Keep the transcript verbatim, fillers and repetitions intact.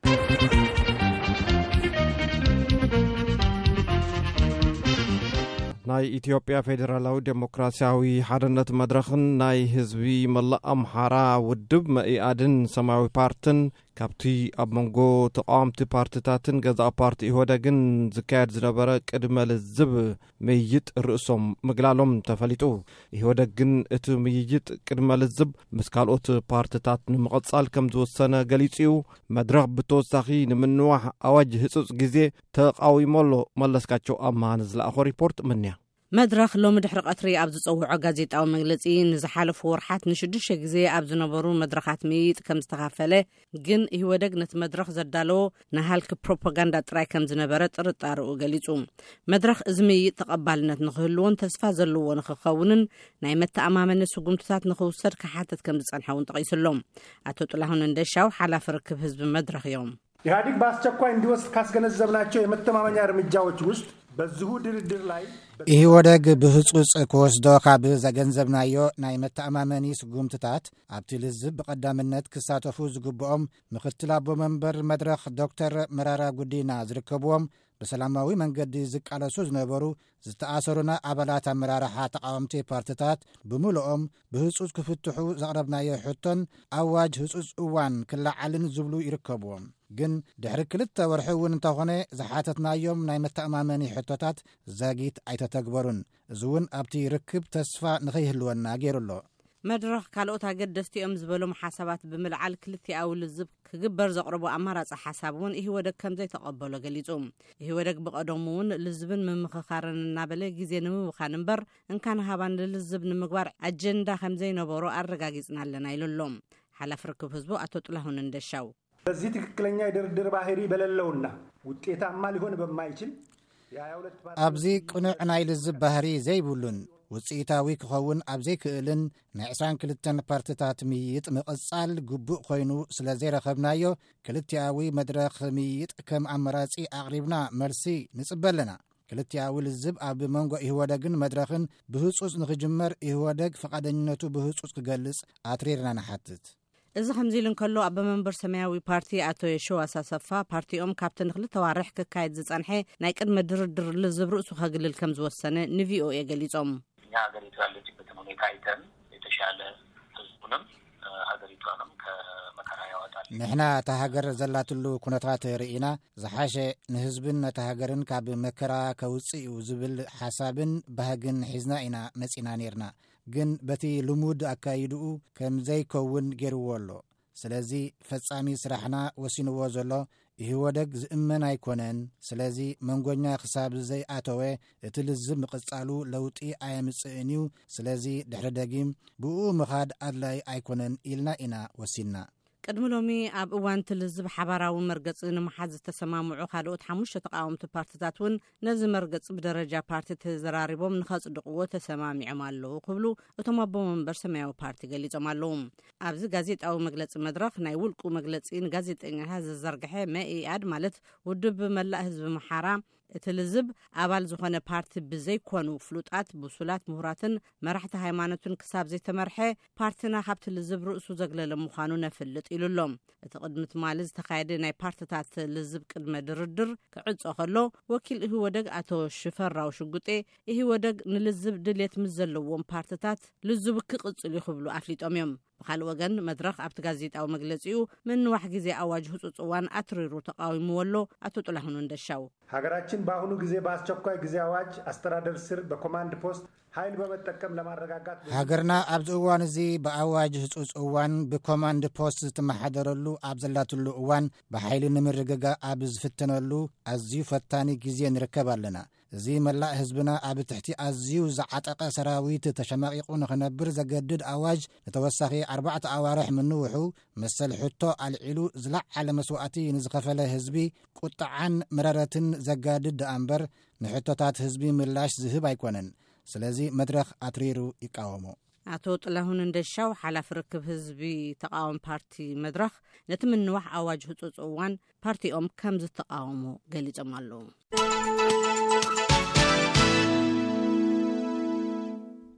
ናይ ኢትዮጵያ ፌደራላዊ ዴሞክራሲያዊ ሓርነት መድረኽን ናይ ህዝቢ መላእ ኣምሓራ ውድብ መኢአድን ሰማያዊ ፓርቲን ካብቲ ኣብ መንጎ ተቃዋምቲ ፓርቲታትን ገዛእ ፓርቲ ኢህወደግን ዝካየድ ዝነበረ ቅድመ ልዝብ ምይይጥ ርእሶም ምግላሎም ተፈሊጡ ኢህወደግ ግን እቲ ምይይጥ ቅድመ ልዝብ ምስ ካልኦት ፓርቲታት ንምቕጻል ከም ዝወሰነ ገሊጹ መድረኽ ብተወሳኺ ንምንዋሕ ኣዋጅ ህጹጽ ግዜ ተቃዊሞሎ መለስካቸው ኣማን ዝለኣኾ ሪፖርት ምንያ መድረኽ ሎሚ ድሕሪ ቀትሪ ኣብ ዝፀውዖ ጋዜጣዊ መግለጺ ንዝሓለፉ ወርሓት ንሽዱሽተ ግዜ ኣብ ዝነበሩ መድረኻት ምይይጥ ከም ዝተኻፈለ ግን ኢህወደግ ነቲ መድረኽ ዘዳለዎ ናሃልኪ ፕሮፓጋንዳ ጥራይ ከም ዝነበረ ጥርጣርኡ ገሊጹ መድረኽ እዚ ምይይጥ ተቐባልነት ንኽህልዎን ተስፋ ዘለዎ ንኽኸውንን ናይ መተኣማመኒ ስጉምትታት ንኽውሰድ ክሓትት ከም ዝጸንሐውን ጠቒሱሎም ኣቶ ጥላሁን እንደሻው ሓላፊ ርክብ ህዝቢ መድረኽ እዮም ኢህአዴግ በአስቸኳይ እንዲወስድ ካስገነዘብናቸው የመተማመኛ እርምጃዎች ውስጥ በዚሁ ድርድር ላይ ኢህወደግ ብህጹጽ ክወስዶ ካብ ዘገንዘብናዮ ናይ መተኣማመኒ ስጉምትታት ኣብቲ ልዝብ ብቐዳምነት ክሳተፉ ዝግብኦም ምክትል ኣቦ መንበር መድረኽ ዶክተር መራራ ጉዲና ዝርከብዎም በሰላማዊ መንገዲ ዝቃለሱ ዝነበሩ ዝተኣሰሩና ኣባላት ኣመራርሓ ተቃዋምቲ ፓርቲታት ብምልኦም ብህጹጽ ክፍትሑ ዘቕረብናዮ ሕቶን ኣዋጅ ህጹጽ እዋን ክላዓልን ዝብሉ ይርከብዎም ግን ድሕሪ ክልተ ወርሒ እውን እንተኾነ ዝሓተትናዮም ናይ መተኣማመኒ ሕቶታት ዘጊት ኣይተተግበሩን እዚ እውን ኣብቲ ርክብ ተስፋ ንኸይህልወና ገይሩሎ መድረኽ ካልኦት ኣገደስቲኦም ዝበሎም ሓሳባት ብምልዓል ክልቲኣዊ ልዝብ ክግበር ዘቕርቡ ኣማራጺ ሓሳብ እውን ኢህወደግ ከም ዘይተቐበሎ ገሊጹ ኢህወደግ ብቐደሙ እውን ልዝብን ምምኽኻርን እናበለ ግዜ ንምብኻን እምበር እንካን ሃባን ልዝብ ንምግባር ኣጀንዳ ከም ዘይነበሮ ኣረጋጊጽና ኣለና ኢሉሎም ሓላፊ ርክብ ህዝቡ ኣቶ ጥላሁን እንደሻው በዚህ ትክክለኛ የድርድር ባህሪ በሌለውና ውጤታማ ሊሆን በማይችል ኣብዚ ቅኑዕ ናይ ልዝብ ባህሪ ዘይብሉን ውጽኢታዊ ክኸውን ኣብ ዘይክእልን ናይ ዕስራን ክልተን ፓርቲታት ምይይጥ ምቕጻል ግቡእ ኮይኑ ስለ ዘይረኸብናዮ ክልቲኣዊ መድረኽ ምይይጥ ከም ኣመራጺ ኣቕሪብና መልሲ ንጽበለና ክልቲኣዊ ልዝብ ኣብ መንጎ ኢህወደግን መድረኽን ብህጹጽ ንኽጅመር ኢህወደግ ፈቃደኝነቱ ብህጹጽ ክገልጽ ኣትሪርና ንሓትት እዚ ከምዚ ኢሉ እንከሎ ኣቦ መንበር ሰማያዊ ፓርቲ ኣቶ የሸዋስ አሰፋ ፓርቲኦም ካብተን ክልተ ዋርሕ ክካየድ ዝጸንሐ ናይ ቅድመ ድርድር ልዝብ ርእሱ ከግልል ከም ዝወሰነ ንቪኦኤ ገሊጾም እኛ ሀገሪቱ ያለችበትን ሁኔታ አይተን የተሻለ ህዝቡንም ሀገሪቷንም ከመከራ ያወጣል ንሕና እታ ሃገር ዘላትሉ ኩነታት ርኢና ዝሓሸ ንህዝብን ነታ ሃገርን ካብ መከራ ከውፅኡ ዝብል ሓሳብን ባህግን ሒዝና ኢና መጺና ነርና ግን በቲ ልሙድ ኣካይድኡ ከም ዘይከውን ገይርዎ ኣሎ ስለዚ ፈጻሚ ስራሕና ወሲንዎ ዘሎ ኢህወደግ ዝእመን ኣይኮነን ስለዚ መንጎኛ ክሳብ ዘይኣተወ እቲ ልዝብ ምቕጻሉ ለውጢ ኣየምጽእን እዩ ስለዚ ድሕሪ ደጊም ብኡ ምኻድ ኣድላይ ኣይኮነን ኢልና ኢና ወሲና ቅድሚ ሎሚ ኣብ እዋን ትልዝብ ሓባራዊ መርገጽ ንምሓዝ ዝተሰማምዑ ካልኦት ሓሙሽተ ተቃወምቲ ፓርቲታት እውን ነዚ መርገጽ ብደረጃ ፓርቲ ተዘራሪቦም ንኸጽድቕዎ ተሰማሚዖም ኣለዉ ክብሉ እቶም ኣቦ መንበር ሰማያዊ ፓርቲ ገሊጾም ኣለዉ ኣብዚ ጋዜጣዊ መግለጺ መድረኽ ናይ ውልቁ መግለጺ ንጋዜጠኛታት ዘዘርግሐ መኢአድ ማለት ውድብ መላእ ህዝቢ መሓራ እቲ ልዝብ ኣባል ዝኾነ ፓርቲ ብዘይኮኑ ፍሉጣት ብሱላት ምሁራትን መራሕቲ ሃይማኖትን ክሳብ ዘይተመርሐ ፓርቲና ካብቲ ልዝብ ርእሱ ዘግለለ ምዃኑ ነፍልጥ ኢሉሎም እቲ ቅድሚ ትማሊ ዝተኻየደ ናይ ፓርቲታት ልዝብ ቅድመ ድርድር ክዕጾ ከሎ ወኪል ኢህወደግ ኣቶ ሽፈራው ሽጉጤ ኢህወደግ ንልዝብ ድሌት ምስ ዘለዎም ፓርቲታት ልዝቡ ክቕጽል ይኽብሉ ኣፍሊጦም እዮም ብኻልእ ወገን መድረኽ ኣብቲ ጋዜጣዊ መግለጺኡ ምንዋሕ ጊዜ ኣዋጅ ህጹጽ እዋን ኣትሪሩ ተቃዊምዎ ኣሎ ኣቶ ጥላሁን እንደሻው ሀገራችን በአሁኑ ጊዜ በአስቸኳይ ጊዜ አዋጅ አስተዳደር ስር በኮማንድ ፖስት ኃይል በመጠቀም ለማረጋጋት ሃገርና ኣብዚ እዋን እዚ ብኣዋጅ ህጹጽ እዋን ብኮማንድ ፖስት ዝተመሓደረሉ ኣብ ዘላትሉ እዋን ብሓይሊ ንምርግጋ ኣብ ዝፍተነሉ ኣዝዩ ፈታኒ ግዜ ንርከብ ኣለና እዚ መላእ ህዝብና ኣብ ትሕቲ ኣዝዩ ዝዓጠቐ ሰራዊት ተሸማቂቑ ንኽነብር ዘገድድ ኣዋጅ ንተወሳኺ ኣርባዕተ ኣዋርሕ ምንውሑ መሰል ሕቶ ኣልዒሉ ዝለዓለ መስዋዕቲ ንዝኸፈለ ህዝቢ ቁጥዓን መረረትን ዘጋድድ ደኣ እምበር ንሕቶታት ህዝቢ ምላሽ ዝህብ ኣይኮነን ስለዚ መድረኽ ኣትሪሩ ይቃወሙ ኣቶ ጥላሁን እንደሻው ሓላፊ ርክብ ህዝቢ ተቃዋሚ ፓርቲ መድረኽ ነቲ ምንዋሕ ኣዋጅ ህጹጽ እዋን ፓርቲኦም ከም ዝተቃወሙ ገሊጾም ኣለዉ